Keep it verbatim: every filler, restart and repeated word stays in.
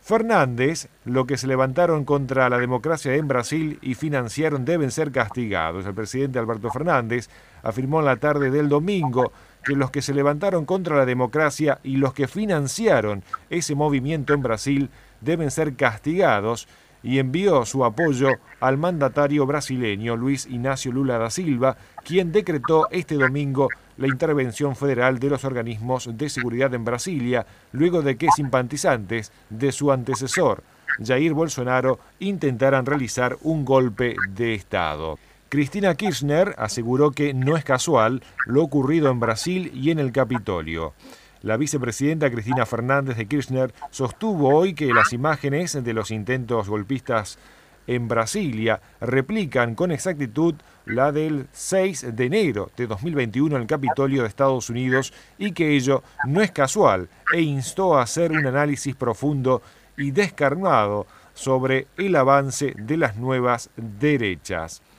Fernández, lo que se levantaron contra la democracia en Brasil y financiaron deben ser castigados. El presidente Alberto Fernández afirmó en la tarde del domingo que los que se levantaron contra la democracia y los que financiaron ese movimiento en Brasil deben ser castigados y envió su apoyo al mandatario brasileño Luis Ignacio Lula da Silva, quien decretó este domingo la intervención federal de los organismos de seguridad en Brasilia, luego de que simpatizantes de su antecesor, Jair Bolsonaro, intentaran realizar un golpe de Estado. Cristina Kirchner aseguró que no es casual lo ocurrido en Brasil y en el Capitolio. La vicepresidenta Cristina Fernández de Kirchner sostuvo hoy que las imágenes de los intentos golpistas en Brasilia replican con exactitud la del seis de enero de dos mil veintiuno en el Capitolio de Estados Unidos y que ello no es casual, e instó a hacer un análisis profundo y descarnado sobre el avance de las nuevas derechas.